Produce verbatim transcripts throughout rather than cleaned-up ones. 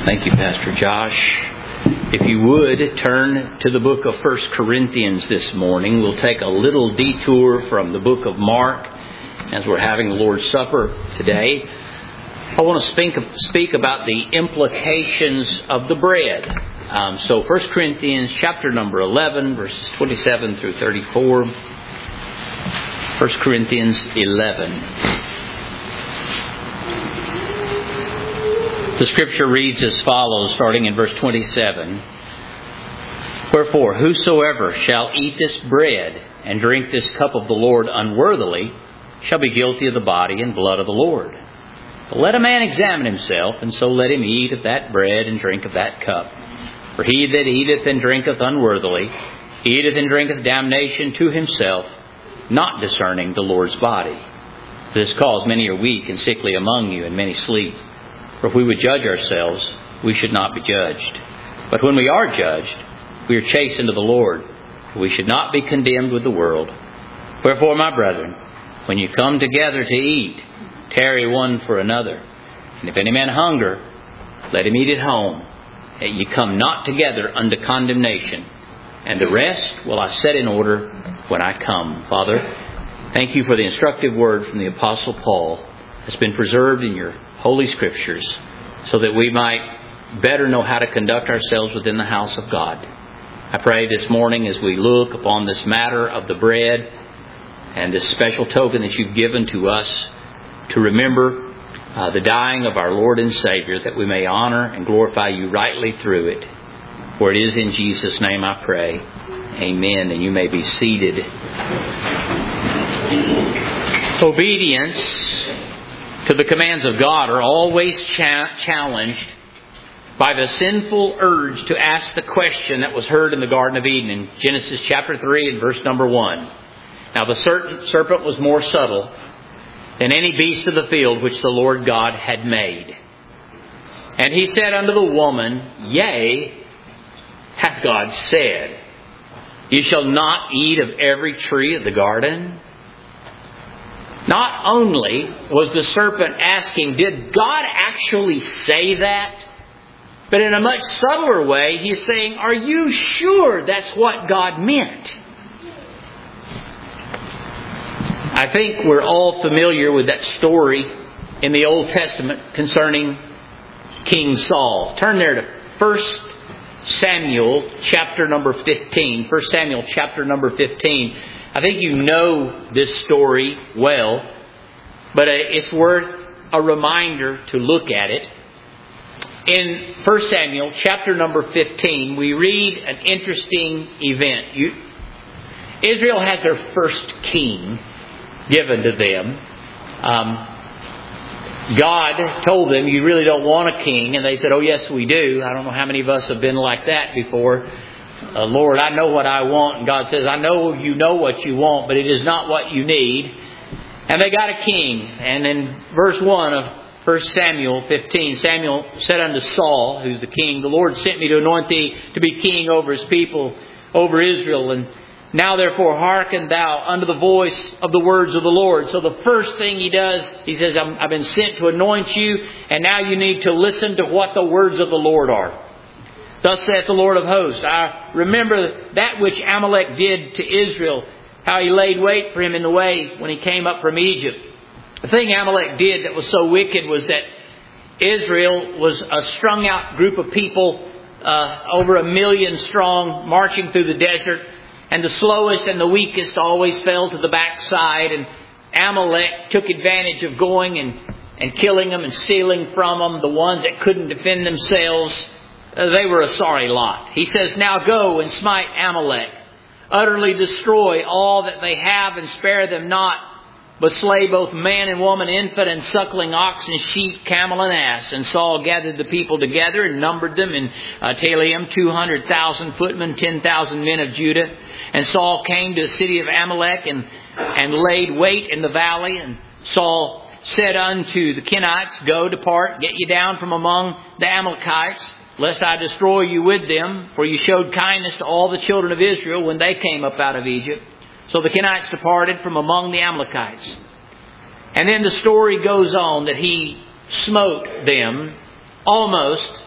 Thank you, Pastor Josh. If you would, turn to the book of First Corinthians this morning. We'll take a little detour from the book of Mark as we're having the Lord's Supper today. I want to speak, speak about the implications of the bread. Um, so First Corinthians chapter number eleven, verses twenty-seven through thirty-four. First Corinthians eleven. The scripture reads as follows, starting in verse twenty-seven. Wherefore, whosoever shall eat this bread and drink this cup of the Lord unworthily shall be guilty of the body and blood of the Lord. But let a man examine himself, and so let him eat of that bread and drink of that cup. For he that eateth and drinketh unworthily eateth and drinketh damnation to himself, not discerning the Lord's body. For this cause many are weak and sickly among you, and many sleep. For if we would judge ourselves, we should not be judged. But when we are judged, we are chastened of the Lord. For we should not be condemned with the world. Wherefore, my brethren, when you come together to eat, tarry one for another. And if any man hunger, let him eat at home, that ye come not together unto condemnation. And the rest will I set in order when I come. Father, thank you for the instructive word from the Apostle Paul that's been preserved in your Holy Scriptures, so that we might better know how to conduct ourselves within the house of God. I pray this morning as we look upon this matter of the bread and this special token that you've given to us to remember uh, the dying of our Lord and Savior, that we may honor and glorify you rightly through it. For it is in Jesus' name I pray. Amen. And you may be seated. Obedience to the commands of God are always cha- challenged by the sinful urge to ask the question that was heard in the Garden of Eden in Genesis chapter three and verse number one. Now the serpent was more subtle than any beast of the field which the Lord God had made. And he said unto the woman, Yea, hath God said, Ye shall not eat of every tree of the garden? Not only was the serpent asking, did God actually say that? But in a much subtler way, he's saying, are you sure that's what God meant? I think we're all familiar with that story in the Old Testament concerning King Saul. Turn there to First Samuel chapter number fifteen. First Samuel chapter number fifteen. I think you know this story well, but it's worth a reminder to look at it. In First Samuel chapter number fifteen, we read an interesting event. You, Israel has their first king given to them. Um, God told them, you really don't want a king. And they said, oh yes we do. I don't know how many of us have been like that before. Uh, Lord, I know what I want. And God says, I know you know what you want, but it is not what you need. And they got a king. And in verse one of First Samuel fifteen, Samuel said unto Saul, who's the king, the Lord sent me to anoint thee to be king over his people, over Israel. And now therefore hearken thou unto the voice of the words of the Lord. So the first thing he does, he says, I'm, I've been sent to anoint you, and now you need to listen to what the words of the Lord are. Thus saith the Lord of hosts, I remember that which Amalek did to Israel, how he laid wait for him in the way when he came up from Egypt. The thing Amalek did that was so wicked was that Israel was a strung out group of people, uh, over a million strong, marching through the desert. And the slowest and the weakest always fell to the backside. And Amalek took advantage of going and, and killing them and stealing from them. The ones that couldn't defend themselves, uh, they were a sorry lot. He says, now go and smite Amalek. Utterly destroy all that they have and spare them not. But slay both man and woman, infant and suckling, ox and sheep, camel and ass. And Saul gathered the people together and numbered them in uh, Telaim, two hundred thousand footmen, ten thousand men of Judah. And Saul came to the city of Amalek and, and laid wait in the valley. And Saul said unto the Kenites, go, depart, get ye down from among the Amalekites, lest I destroy you with them. For you showed kindness to all the children of Israel when they came up out of Egypt. So the Kenites departed from among the Amalekites. And then the story goes on that he smote them almost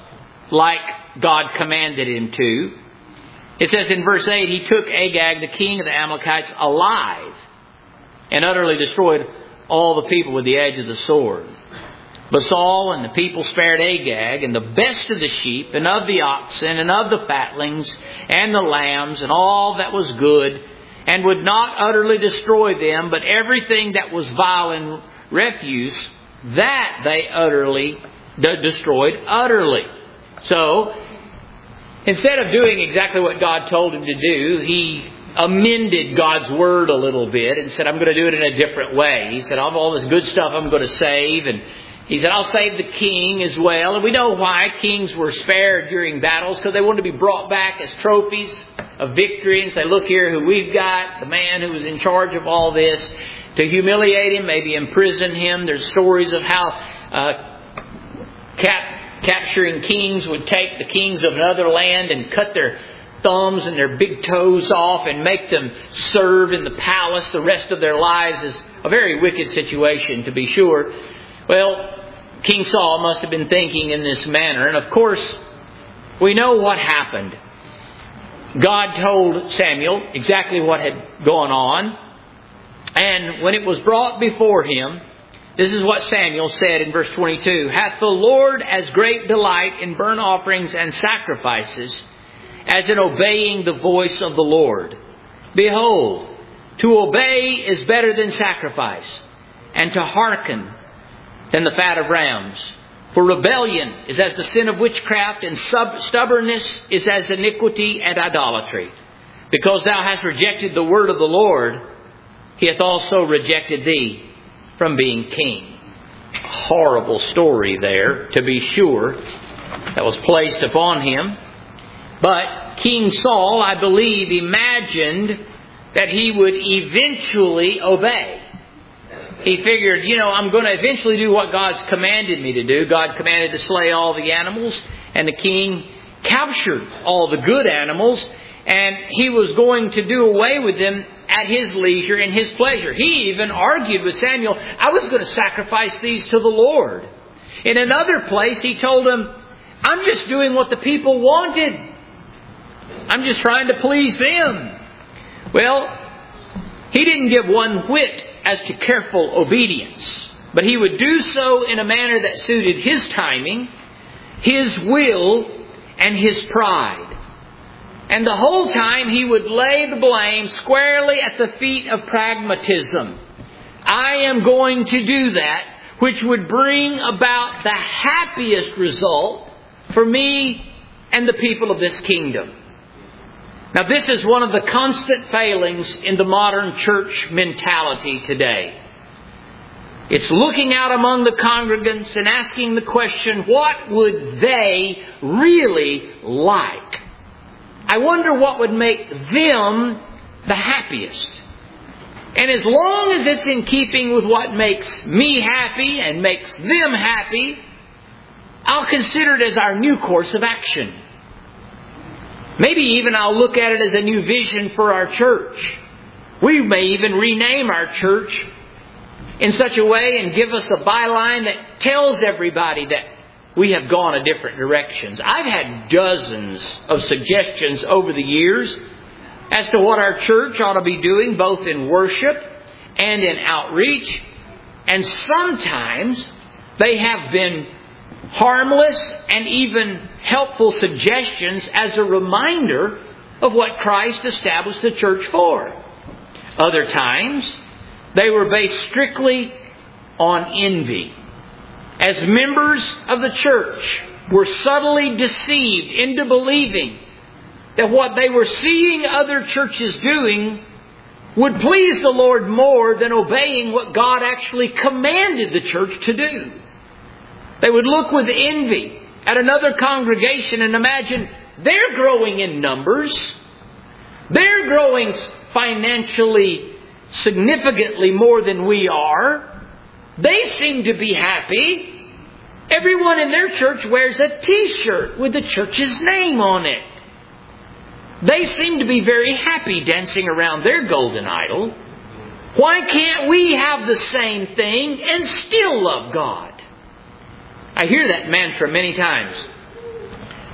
like God commanded him to. It says in verse eight, he took Agag, the king of the Amalekites, alive and utterly destroyed all the people with the edge of the sword. But Saul and the people spared Agag and the best of the sheep and of the oxen and of the fatlings and the lambs and all that was good, and would not utterly destroy them, but everything that was vile and refuse, that they utterly de- destroyed utterly. So, instead of doing exactly what God told him to do, he amended God's word a little bit and said, I'm going to do it in a different way. He said, all this good stuff I'm going to save, and he said, I'll save the king as well. And we know why kings were spared during battles, because they wanted to be brought back as trophies of victory and say, look here who we've got, the man who was in charge of all this, to humiliate him, maybe imprison him. There's stories of how uh, cap, capturing kings would take the kings of another land and cut their thumbs and their big toes off and make them serve in the palace the rest of their lives. Is a very wicked situation, to be sure. Well, King Saul must have been thinking in this manner. And of course, we know what happened. God told Samuel exactly what had gone on. And when it was brought before him, this is what Samuel said in verse twenty-two. Hath the Lord as great delight in burnt offerings and sacrifices as in obeying the voice of the Lord? Behold, to obey is better than sacrifice, and to hearken than the fat of rams. For rebellion is as the sin of witchcraft, and sub- stubbornness is as iniquity and idolatry. Because thou hast rejected the word of the Lord, he hath also rejected thee from being king. A horrible story there, to be sure, that was placed upon him. But King Saul, I believe, imagined that he would eventually obey. He figured, you know, I'm going to eventually do what God's commanded me to do. God commanded to slay all the animals, and the king captured all the good animals, and he was going to do away with them at his leisure and his pleasure. He even argued with Samuel, I was going to sacrifice these to the Lord. In another place, he told him, I'm just doing what the people wanted. I'm just trying to please them. Well, he didn't give one whit as to careful obedience, but he would do so in a manner that suited his timing, his will, and his pride. And the whole time he would lay the blame squarely at the feet of pragmatism. I am going to do that which would bring about the happiest result for me and the people of this kingdom. Now, this is one of the constant failings in the modern church mentality today. It's looking out among the congregants and asking the question, what would they really like? I wonder what would make them the happiest. And as long as it's in keeping with what makes me happy and makes them happy, I'll consider it as our new course of action. Maybe even I'll look at it as a new vision for our church. We may even rename our church in such a way and give us a byline that tells everybody that we have gone a different directions. I've had dozens of suggestions over the years as to what our church ought to be doing, both in worship and in outreach. And sometimes they have been harmless and even helpful suggestions as a reminder of what Christ established the church for. Other times, they were based strictly on envy. As members of the church were subtly deceived into believing that what they were seeing other churches doing would please the Lord more than obeying what God actually commanded the church to do. They would look with envy at another congregation and imagine they're growing in numbers. They're growing financially significantly more than we are. They seem to be happy. Everyone in their church wears a t-shirt with the church's name on it. They seem to be very happy dancing around their golden idol. Why can't we have the same thing and still love God? I hear that mantra many times.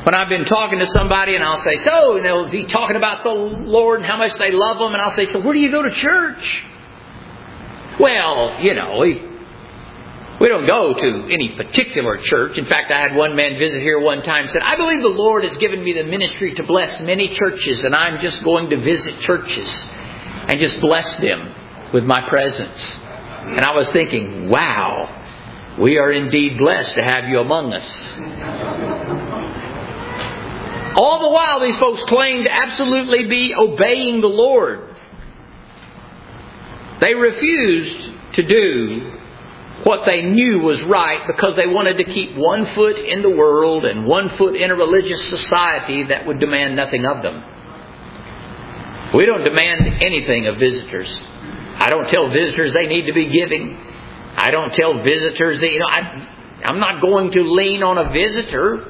When I've been talking to somebody and I'll say, so, and they'll be talking about the Lord and how much they love Him, and I'll say, so where do you go to church? Well, you know, we, we don't go to any particular church. In fact, I had one man visit here one time and said, I believe the Lord has given me the ministry to bless many churches, and I'm just going to visit churches and just bless them with my presence. And I was thinking, wow, we are indeed blessed to have you among us. All the while, these folks claim to absolutely be obeying the Lord. They refused to do what they knew was right because they wanted to keep one foot in the world and one foot in a religious society that would demand nothing of them. We don't demand anything of visitors. I don't tell visitors they need to be giving. I don't tell visitors that, you know, I, I'm not going to lean on a visitor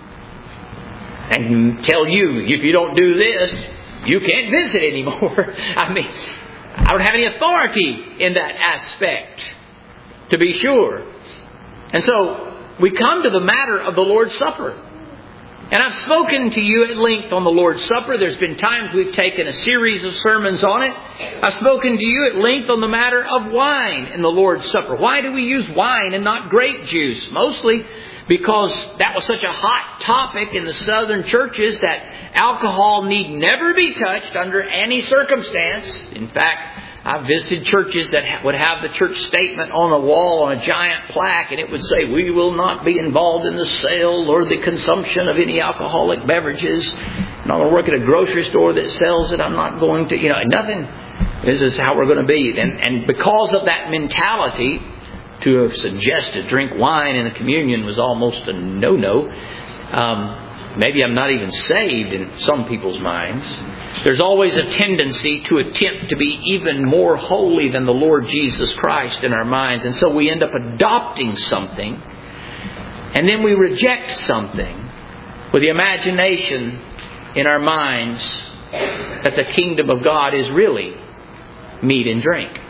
and tell you, if you don't do this, you can't visit anymore. I mean, I don't have any authority in that aspect, to be sure. And so, we come to the matter of the Lord's Supper. And I've spoken to you at length on the Lord's Supper. There's been times we've taken a series of sermons on it. I've spoken to you at length on the matter of wine in the Lord's Supper. Why do we use wine and not grape juice? Mostly because that was such a hot topic in the southern churches that alcohol need never be touched under any circumstance. In fact, I've visited churches that would have the church statement on the wall on a giant plaque, and it would say, we will not be involved in the sale or the consumption of any alcoholic beverages. And I'm going to work at a grocery store that sells it. I'm not going to, you know, nothing. This is how we're going to be. And, and because of that mentality, to have suggested drink wine in the communion was almost a no-no. Um, maybe I'm not even saved in some people's minds. There's always a tendency to attempt to be even more holy than the Lord Jesus Christ in our minds. And so we end up adopting something, and then we reject something with the imagination in our minds that the kingdom of God is really meat and drink.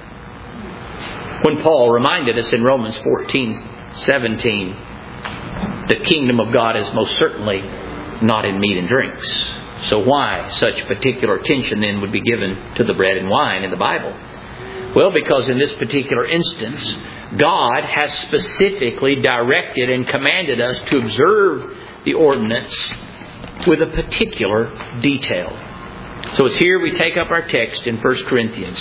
When Paul reminded us in Romans fourteen seventeen, the kingdom of God is most certainly not in meat and drinks. So why such particular attention then would be given to the bread and wine in the Bible? Well, because in this particular instance, God has specifically directed and commanded us to observe the ordinance with a particular detail. So it's here we take up our text in First Corinthians.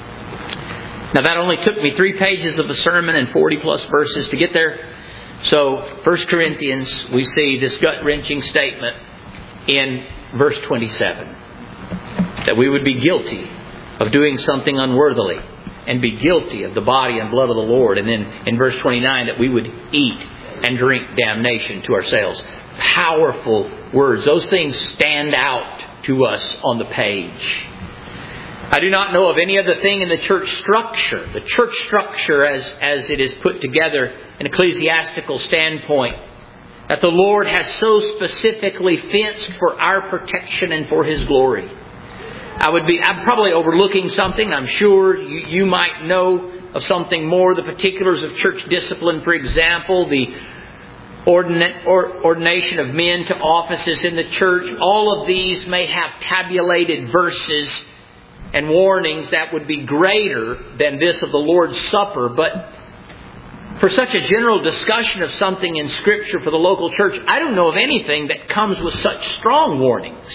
Now that only took me three pages of a sermon and forty plus verses to get there. So First Corinthians, we see this gut-wrenching statement in verse twenty-seven. That we would be guilty of doing something unworthily and be guilty of the body and blood of the Lord. And then in verse twenty-nine, that we would eat and drink damnation to ourselves. Powerful words. Those things stand out to us on the page. I do not know of any other thing in the church structure, the church structure as, as it is put together in an ecclesiastical standpoint, that the Lord has so specifically fenced for our protection and for His glory. I would be, I'm probably overlooking something. I'm sure you, you might know of something more. The particulars of church discipline, for example, the ordina- or, ordination of men to offices in the church. All of these may have tabulated verses and warnings that would be greater than this of the Lord's Supper. But for such a general discussion of something in Scripture for the local church, I don't know of anything that comes with such strong warnings.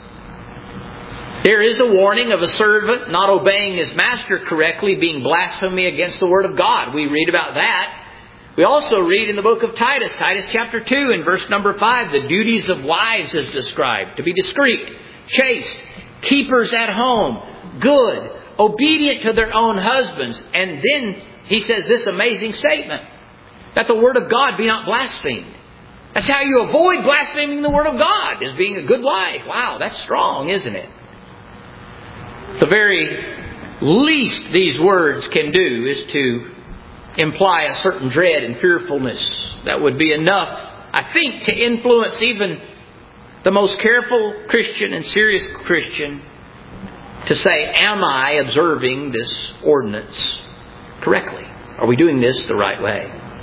There is a warning of a servant not obeying his master correctly, being blasphemy against the Word of God. We read about that. We also read in the book of Titus, Titus chapter two and verse number five, the duties of wives is described. To be discreet, chaste, keepers at home, good, obedient to their own husbands. And then he says this amazing statement, that the Word of God be not blasphemed. That's how you avoid blaspheming the Word of God, is being a good wife. Wow, that's strong, isn't it? The very least these words can do is to imply a certain dread and fearfulness that would be enough, I think, to influence even the most careful Christian and serious Christian to say, am I observing this ordinance correctly? Are we doing this the right way?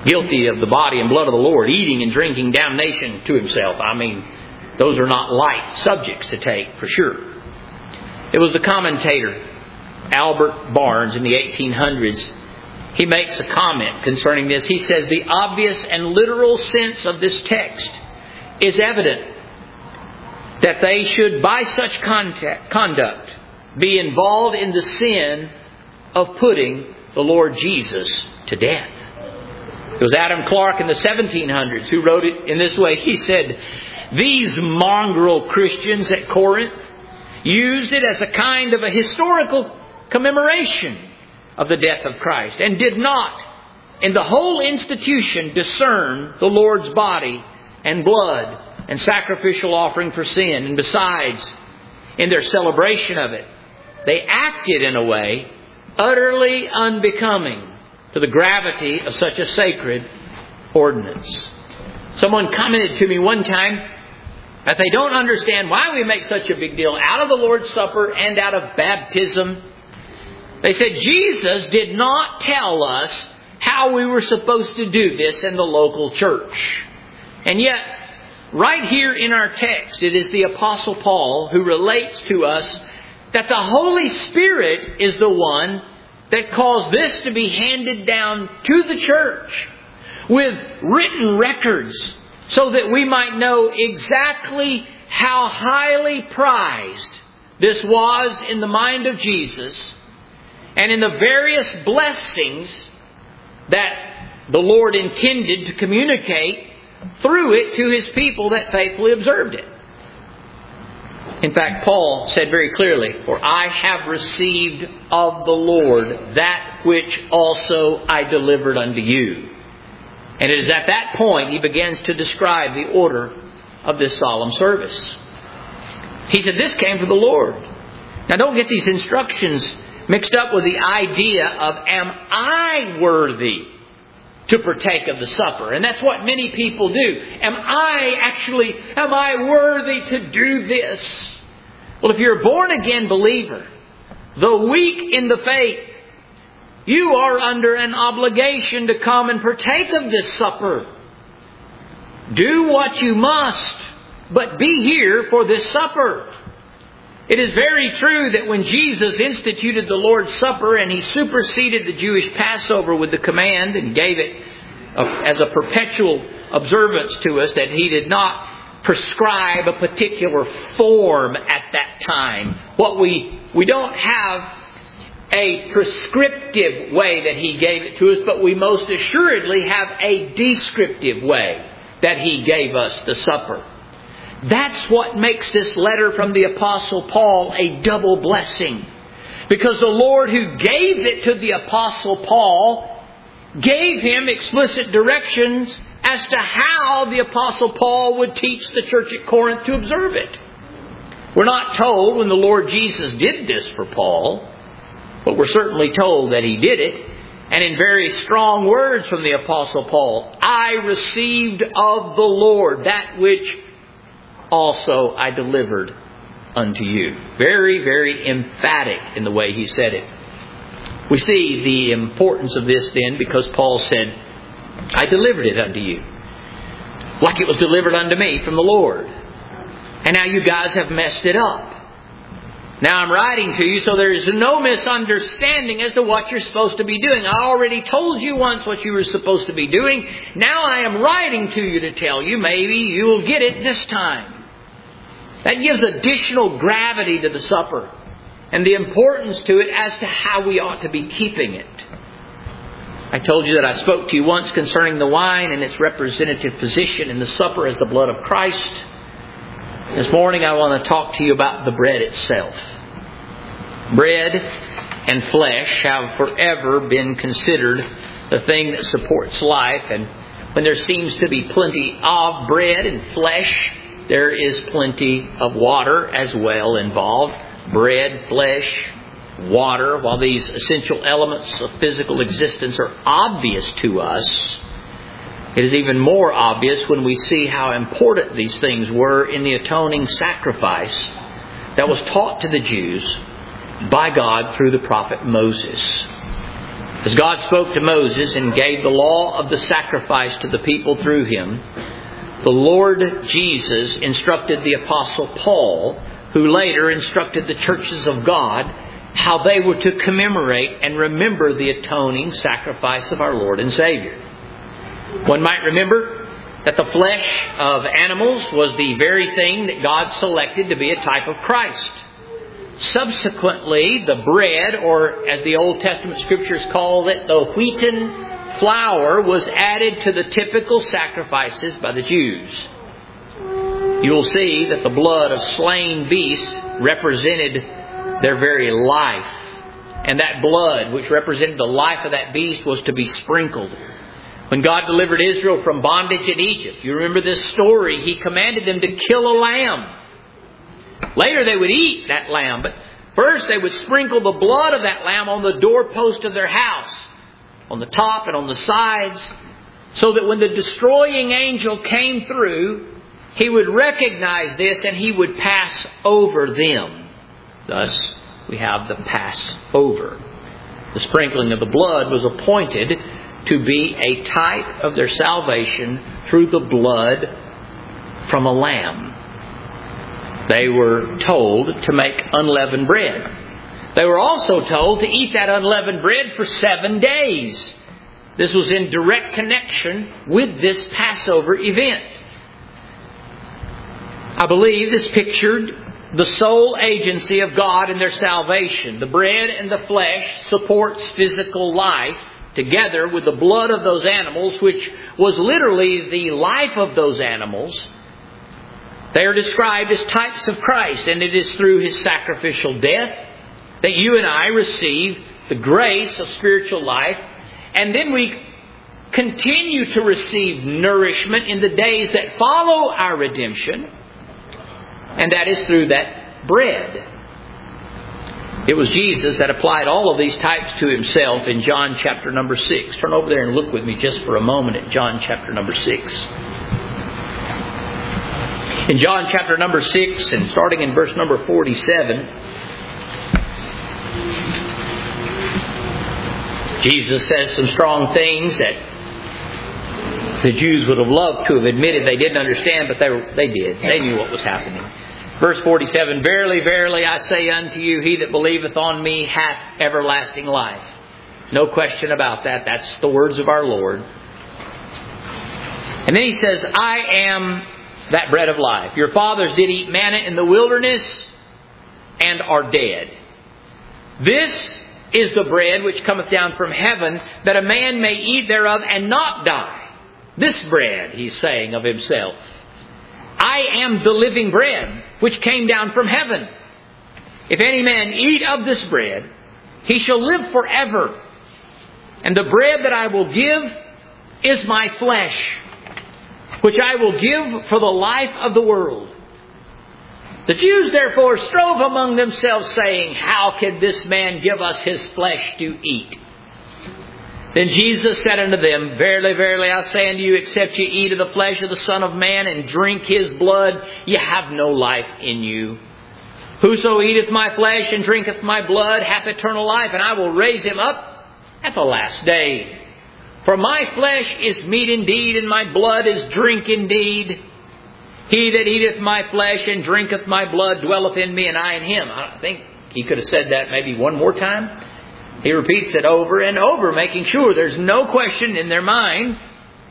guilty of the body and blood of the Lord, eating and drinking damnation to himself. I mean, those are not light subjects to take, for sure. It was the commentator, Albert Barnes, in the eighteen hundreds. He makes a comment concerning this. He says, the obvious and literal sense of this text is evident that they should, by such contact, conduct, be involved in the sin of putting the Lord Jesus to death. It was Adam Clarke in the seventeen hundreds who wrote it in this way. He said, these mongrel Christians at Corinth used it as a kind of a historical commemoration of the death of Christ, and did not, in the whole institution, discern the Lord's body and blood and sacrificial offering for sin. And besides, in their celebration of it, they acted in a way utterly unbecoming to the gravity of such a sacred ordinance. Someone commented to me one time that they don't understand why we make such a big deal out of the Lord's Supper and out of baptism. They said Jesus did not tell us how we were supposed to do this in the local church. And yet, right here in our text, it is the Apostle Paul who relates to us that the Holy Spirit is the one that caused this to be handed down to the church with written records so that we might know exactly how highly prized this was in the mind of Jesus, and in the various blessings that the Lord intended to communicate through it to His people that faithfully observed it. In fact, Paul said very clearly, for I have received of the Lord that which also I delivered unto you. And it is at that point he begins to describe the order of this solemn service. He said, this came from the Lord. Now don't get these instructions mixed up with the idea of, am I worthy to partake of the supper? And that's what many people do. Am I actually, am I worthy to do this? Well, if you're a born again believer, though weak in the faith, you are under an obligation to come and partake of this supper. Do what you must, but be here for this supper. It is very true that when Jesus instituted the Lord's Supper and He superseded the Jewish Passover with the command and gave it as a perpetual observance to us, that He did not prescribe a particular form at that time. What we, we don't have a prescriptive way that He gave it to us, but we most assuredly have a descriptive way that He gave us the supper. That's what makes this letter from the Apostle Paul a double blessing. Because the Lord who gave it to the Apostle Paul gave him explicit directions as to how the Apostle Paul would teach the church at Corinth to observe it. We're not told when the Lord Jesus did this for Paul, but we're certainly told that He did it. And in very strong words from the Apostle Paul, I received of the Lord that which also I delivered unto you. Very, very emphatic in the way he said it. We see the importance of this then because Paul said, I delivered it unto you. Like it was delivered unto me from the Lord. And now you guys have messed it up. Now I'm writing to you so there is no misunderstanding as to what you're supposed to be doing. I already told you once what you were supposed to be doing. Now I am writing to you to tell you maybe you will get it this time. That gives additional gravity to the supper and the importance to it as to how we ought to be keeping it. I told you that I spoke to you once concerning the wine and its representative position in the supper as the blood of Christ. This morning I want to talk to you about the bread itself. Bread and flesh have forever been considered the thing that supports life. And when there seems to be plenty of bread and flesh, there is plenty of water as well involved. Bread, flesh, water. While these essential elements of physical existence are obvious to us, it is even more obvious when we see how important these things were in the atoning sacrifice that was taught to the Jews by God through the prophet Moses. As God spoke to Moses and gave the law of the sacrifice to the people through him, the Lord Jesus instructed the Apostle Paul, who later instructed the churches of God, how they were to commemorate and remember the atoning sacrifice of our Lord and Savior. One might remember that the flesh of animals was the very thing that God selected to be a type of Christ. Subsequently, the bread, or as the Old Testament Scriptures call it, the wheaten flour, was added to the typical sacrifices by the Jews. You will see that the blood of slain beasts represented their very life. And that blood, which represented the life of that beast, was to be sprinkled. When God delivered Israel from bondage in Egypt, you remember this story, He commanded them to kill a lamb. Later they would eat that lamb, but first they would sprinkle the blood of that lamb on the doorpost of their house, on the top and on the sides, so that when the destroying angel came through, he would recognize this and he would pass over them. Thus, we have the Passover. The sprinkling of the blood was appointed to be a type of their salvation through the blood from a lamb. They were told to make unleavened bread. They were also told to eat that unleavened bread for seven days. This was in direct connection with this Passover event. I believe this pictured the sole agency of God in their salvation. The bread and the flesh supports physical life together with the blood of those animals, which was literally the life of those animals. They are described as types of Christ, and it is through His sacrificial death that you and I receive the grace of spiritual life, and then we continue to receive nourishment in the days that follow our redemption, and that is through that bread. It was Jesus that applied all of these types to Himself in John chapter number six. Turn over there and look with me just for a moment at John chapter number six. In John chapter number six, and starting in verse number forty-seven, Jesus says some strong things that the Jews would have loved to have admitted they didn't understand, but they were, they did. They knew what was happening. Verse forty-seven, Verily, verily, I say unto you, he that believeth on me hath everlasting life. No question about that. That's the words of our Lord. And then He says, I am that bread of life. Your fathers did eat manna in the wilderness and are dead. This is the bread which cometh down from heaven, that a man may eat thereof and not die. This bread, He's saying of Himself. I am the living bread which came down from heaven. If any man eat of this bread, he shall live forever. And the bread that I will give is my flesh, which I will give for the life of the world. The Jews therefore strove among themselves, saying, How can this man give us his flesh to eat? Then Jesus said unto them, Verily, verily, I say unto you, except ye eat of the flesh of the Son of Man and drink His blood, ye have no life in you. Whoso eateth my flesh and drinketh my blood hath eternal life, and I will raise him up at the last day. For my flesh is meat indeed, and my blood is drink indeed. He that eateth my flesh and drinketh my blood dwelleth in me, and I in him. I think He could have said that maybe one more time. He repeats it over and over, making sure there's no question in their mind.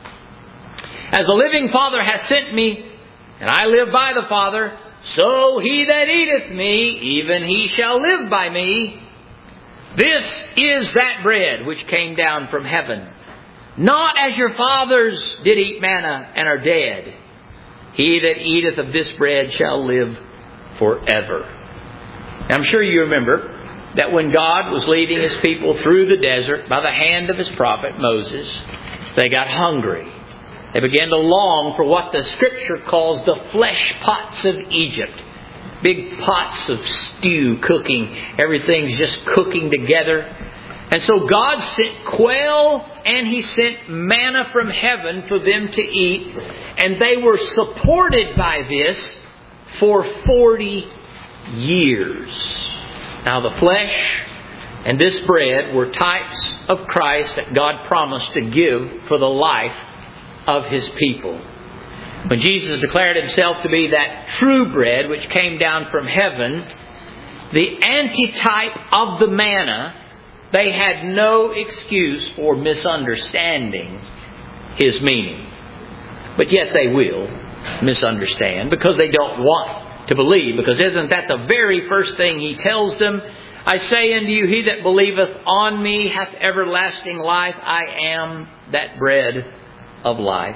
As the living Father hath sent me, and I live by the Father, so he that eateth me, even he shall live by me. This is that bread which came down from heaven. Not as your fathers did eat manna and are dead. He that eateth of this bread shall live forever. Now, I'm sure you remember that when God was leading His people through the desert by the hand of His prophet Moses, they got hungry. They began to long for what the Scripture calls the flesh pots of Egypt. Big pots of stew cooking. Everything's just cooking together. And so God sent quail and He sent manna from heaven for them to eat. And they were supported by this for forty years. Now the flesh and this bread were types of Christ that God promised to give for the life of His people. When Jesus declared Himself to be that true bread which came down from heaven, the antitype of the manna, they had no excuse for misunderstanding His meaning. But yet they will misunderstand because they don't want to believe. Because isn't that the very first thing He tells them? I say unto you, he that believeth on me hath everlasting life. I am that bread of life.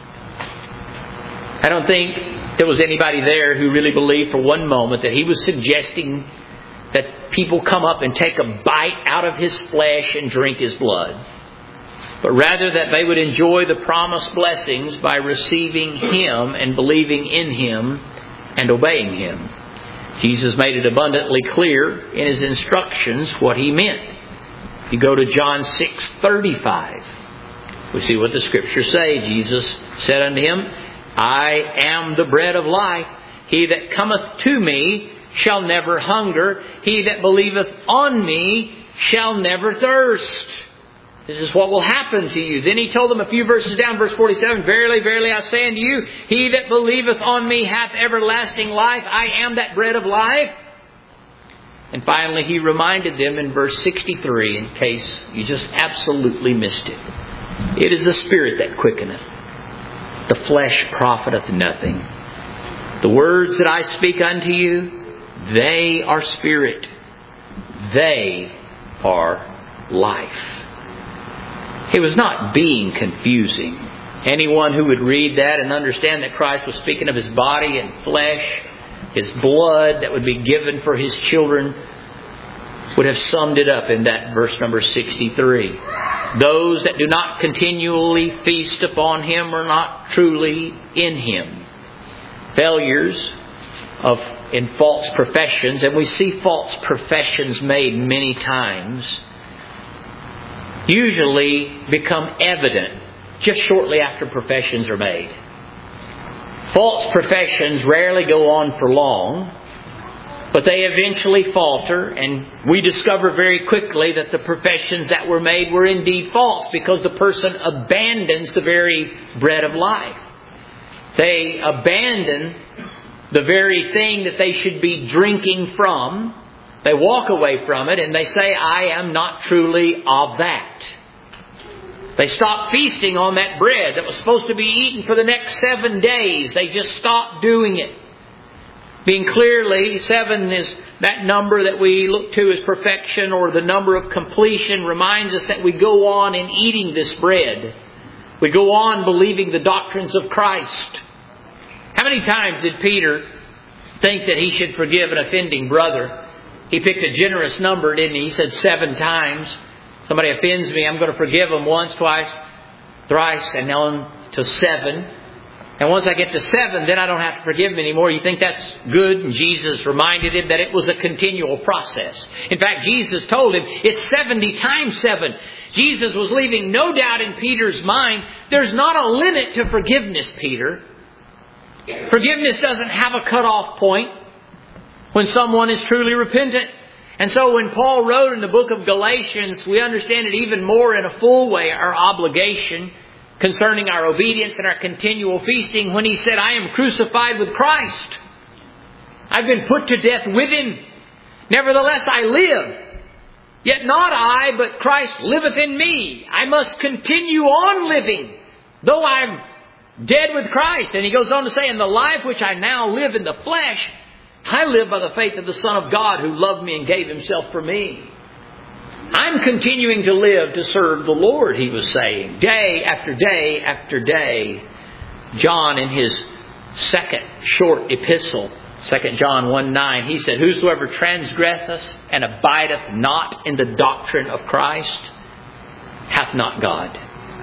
I don't think there was anybody there who really believed for one moment that He was suggesting that people come up and take a bite out of His flesh and drink His blood. But rather that they would enjoy the promised blessings by receiving Him and believing in Him and obeying Him. Jesus made it abundantly clear in His instructions what He meant. You go to John six thirty-five. We see what the Scriptures say. Jesus said unto him, I am the bread of life. He that cometh to me shall never hunger. He that believeth on me shall never thirst. This is what will happen to you. Then He told them a few verses down, verse forty-seven, Verily, verily, I say unto you, he that believeth on me hath everlasting life. I am that bread of life. And finally, He reminded them in verse sixty-three, in case you just absolutely missed it. It is the Spirit that quickeneth. The flesh profiteth nothing. The words that I speak unto you, they are spirit. They are life. He was not being confusing. Anyone who would read that and understand that Christ was speaking of His body and flesh, His blood that would be given for His children, would have summed it up in that verse number sixty-three. Those that do not continually feast upon Him are not truly in Him. Failures of in false professions, and we see false professions made many times, usually become evident just shortly after professions are made. False professions rarely go on for long, but they eventually falter, and we discover very quickly that the professions that were made were indeed false because the person abandons the very bread of life. They abandon the very thing that they should be drinking from. They walk away from it and they say, I am not truly of that. They stop feasting on that bread that was supposed to be eaten for the next seven days. They just stop doing it. Being clearly, seven is that number that we look to as perfection, or the number of completion, reminds us that we go on in eating this bread. We go on believing the doctrines of Christ. How many times did Peter think that he should forgive an offending brother? He picked a generous number, didn't he? He said seven times. Somebody offends me, I'm going to forgive them once, twice, thrice, and on to seven. And once I get to seven, then I don't have to forgive them anymore. You think that's good? And Jesus reminded him that it was a continual process. In fact, Jesus told him it's seventy times seven. Jesus was leaving no doubt in Peter's mind, there's not a limit to forgiveness, Peter. Forgiveness doesn't have a cutoff point when someone is truly repentant. And so when Paul wrote in the book of Galatians, we understand it even more in a full way, our obligation concerning our obedience and our continual feasting, when he said, I am crucified with Christ. I've been put to death with Him. Nevertheless I live. Yet not I, but Christ liveth in me. I must continue on living, though I'm dead with Christ. And he goes on to say, in the life which I now live in the flesh, I live by the faith of the Son of God who loved me and gave Himself for me. I'm continuing to live to serve the Lord, he was saying, day after day after day. John, in his second short epistle, Second John one nine, he said, Whosoever transgresseth and abideth not in the doctrine of Christ hath not God.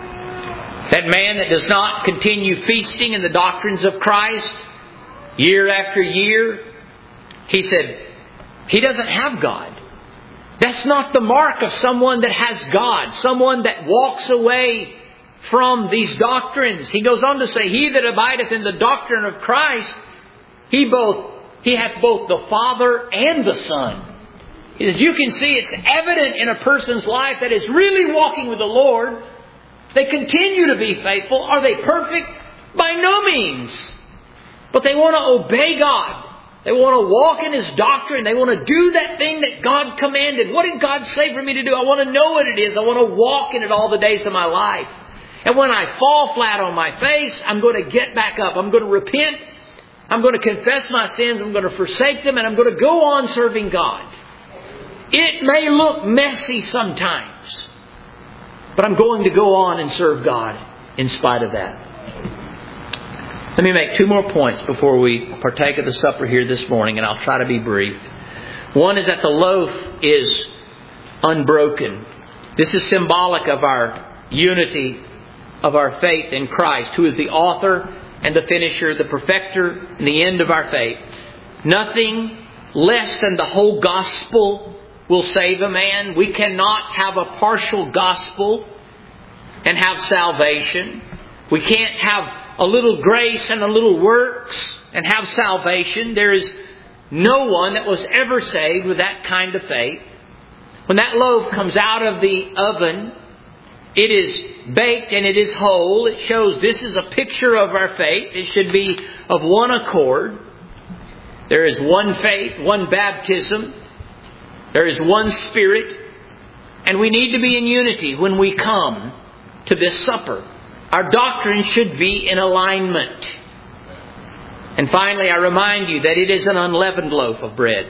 That man that does not continue feasting in the doctrines of Christ year after year, he said, he doesn't have God. That's not the mark of someone that has God. Someone that walks away from these doctrines. He goes on to say, He that abideth in the doctrine of Christ, he both he hath both the Father and the Son. He says, you can see it's evident in a person's life that is really walking with the Lord. They continue to be faithful. Are they perfect? By no means. But they want to obey God. They want to walk in His doctrine. They want to do that thing that God commanded. What did God say for me to do? I want to know what it is. I want to walk in it all the days of my life. And when I fall flat on my face, I'm going to get back up. I'm going to repent. I'm going to confess my sins. I'm going to forsake them. And I'm going to go on serving God. It may look messy sometimes, but I'm going to go on and serve God in spite of that. Let me make two more points before we partake of the supper here this morning, and I'll try to be brief. One is that the loaf is unbroken. This is symbolic of our unity of our faith in Christ, who is the author and the finisher, the perfecter and the end of our faith. Nothing less than the whole gospel will save a man. We cannot have a partial gospel and have salvation. We can't have a little grace and a little works and have salvation. There is no one that was ever saved with that kind of faith. When that loaf comes out of the oven, it is baked and it is whole. It shows this is a picture of our faith. It should be of one accord. There is one faith, one baptism. There is one Spirit. And we need to be in unity when we come to this supper. Our doctrine should be in alignment. And finally, I remind you that it is an unleavened loaf of bread.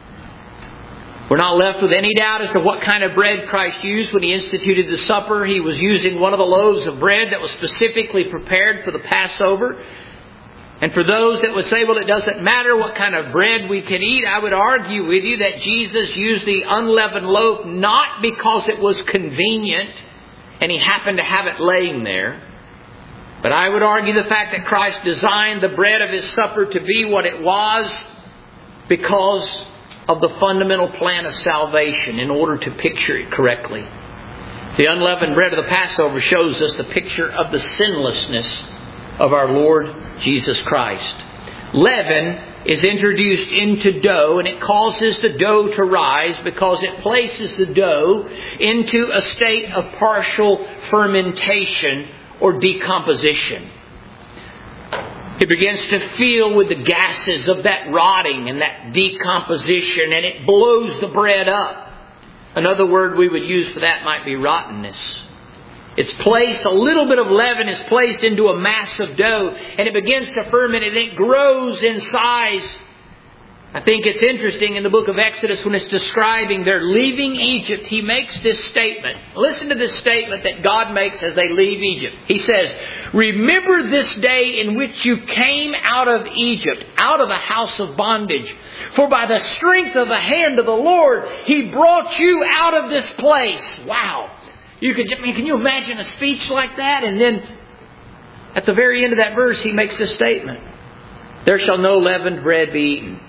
We're not left with any doubt as to what kind of bread Christ used when He instituted the supper. He was using one of the loaves of bread that was specifically prepared for the Passover. And for those that would say, well, it doesn't matter what kind of bread we can eat, I would argue with you that Jesus used the unleavened loaf not because it was convenient and He happened to have it laying there. But I would argue the fact that Christ designed the bread of His supper to be what it was because of the fundamental plan of salvation in order to picture it correctly. The unleavened bread of the Passover shows us the picture of the sinlessness of our Lord Jesus Christ. Leaven is introduced into dough, and it causes the dough to rise because it places the dough into a state of partial fermentation or decomposition. It begins to feel with the gases of that rotting and that decomposition, and it blows the bread up. Another word we would use for that might be rottenness. It's placed, a little bit of leaven is placed into a mass of dough, and it begins to ferment and it grows in size. I think it's interesting in the book of Exodus when it's describing their leaving Egypt, He makes this statement. Listen to this statement that God makes as they leave Egypt. He says, remember this day in which you came out of Egypt, out of the house of bondage. For by the strength of the hand of the Lord, He brought you out of this place. Wow. You could, I mean, can you imagine a speech like that? And then at the very end of that verse, He makes this statement. There shall no leavened bread be eaten.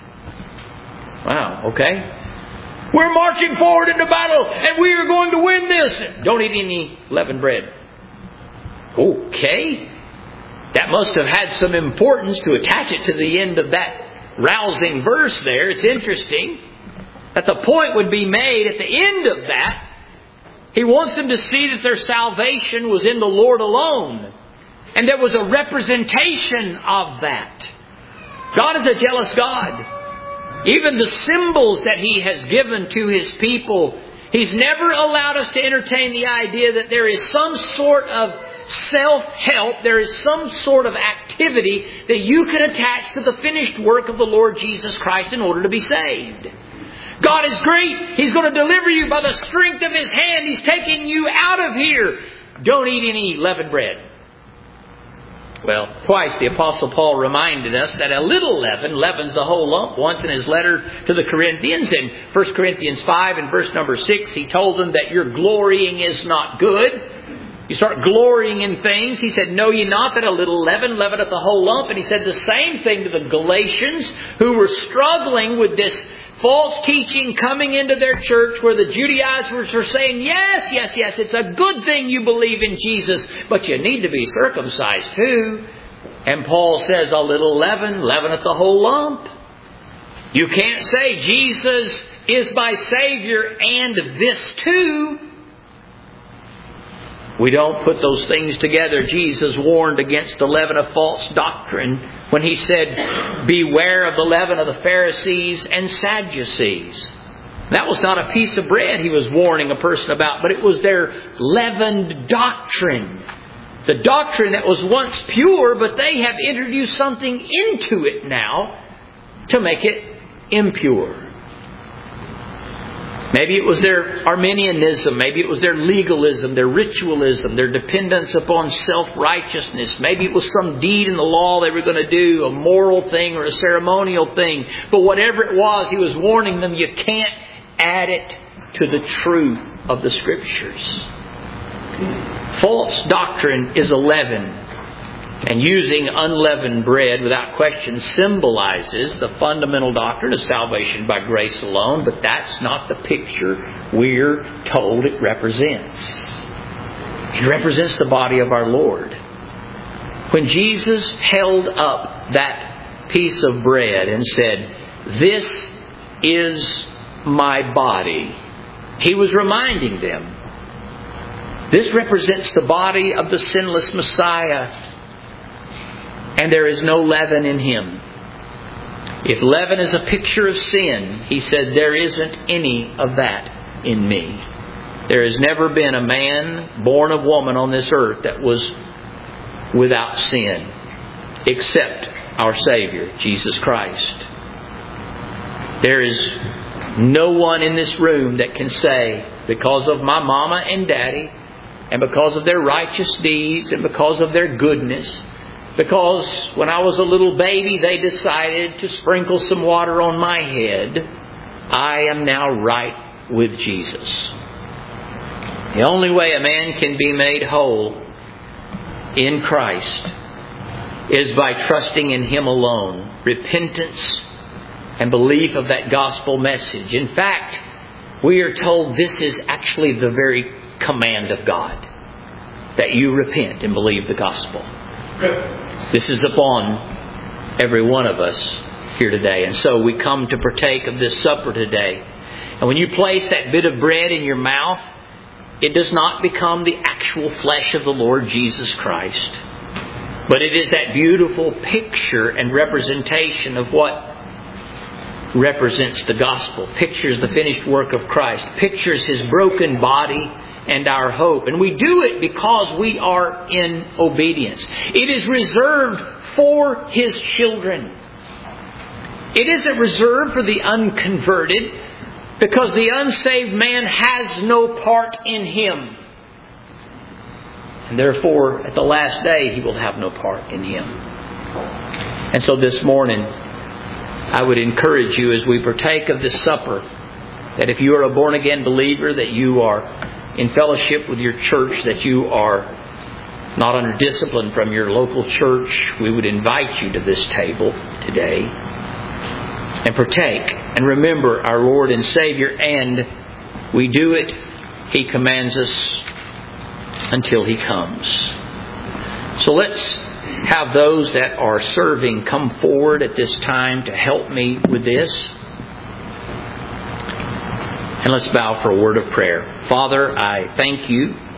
Wow, okay. We're marching forward into battle and we are going to win this. Don't eat any leavened bread. Okay. That must have had some importance to attach it to the end of that rousing verse there. It's interesting that the point would be made at the end of that. He wants them to see that their salvation was in the Lord alone. And there was a representation of that. God is a jealous God. Even the symbols that He has given to His people, He's never allowed us to entertain the idea that there is some sort of self-help, there is some sort of activity that you can attach to the finished work of the Lord Jesus Christ in order to be saved. God is great. He's going to deliver you by the strength of His hand. He's taking you out of here. Don't eat any leavened bread. Well, twice the Apostle Paul reminded us that a little leaven leavens the whole lump. Once in his letter to the Corinthians, in First Corinthians five and verse number six, he told them that your glorying is not good. You start glorying in things. He said, know ye not that a little leaven leaveneth the whole lump? And he said the same thing to the Galatians who were struggling with this false teaching coming into their church where the Judaizers were saying, yes, yes, yes, it's a good thing you believe in Jesus, but you need to be circumcised too. And Paul says, a little leaven leaveneth the whole lump. You can't say Jesus is my Savior and this too, we don't put those things together. Jesus warned against the leaven of false doctrine when He said, beware of the leaven of the Pharisees and Sadducees. That was not a piece of bread He was warning a person about, but it was their leavened doctrine. The doctrine that was once pure, but they have introduced something into it now to make it impure. Maybe it was their Arminianism. Maybe it was their legalism, their ritualism, their dependence upon self-righteousness. Maybe it was some deed in the law they were going to do, a moral thing or a ceremonial thing. But whatever it was, He was warning them, you can't add it to the truth of the Scriptures. False doctrine is a leaven. And using unleavened bread without question symbolizes the fundamental doctrine of salvation by grace alone, but that's not the picture we're told it represents. It represents the body of our Lord. When Jesus held up that piece of bread and said, "This is my body," He was reminding them, this represents the body of the sinless Messiah. And there is no leaven in Him. If leaven is a picture of sin, He said, there isn't any of that in me. There has never been a man born of woman on this earth that was without sin, except our Savior, Jesus Christ. There is no one in this room that can say, because of my mama and daddy, and because of their righteous deeds, and because of their goodness, because when I was a little baby they decided to sprinkle some water on my head, I am now right with Jesus. The only way a man can be made whole in Christ is by trusting in Him alone. Repentance and belief of that gospel message. In fact, we are told this is actually the very command of God, that you repent and believe the gospel. This is upon every one of us here today. And so we come to partake of this supper today. And when you place that bit of bread in your mouth, it does not become the actual flesh of the Lord Jesus Christ. But it is that beautiful picture and representation of what represents the gospel. Pictures the finished work of Christ. Pictures His broken body and our hope. And we do it because we are in obedience. It is reserved for His children. It isn't reserved for the unconverted, because the unsaved man has no part in Him. And therefore, at the last day, he will have no part in Him. And so this morning, I would encourage you as we partake of this supper, that if you are a born-again believer, that you are in fellowship with your church, that you are not under discipline from your local church, we would invite you to this table today and partake and remember our Lord and Savior. And we do it, He commands us, until He comes. So let's have those that are serving come forward at this time to help me with this. And let's bow for a word of prayer. Father, I thank You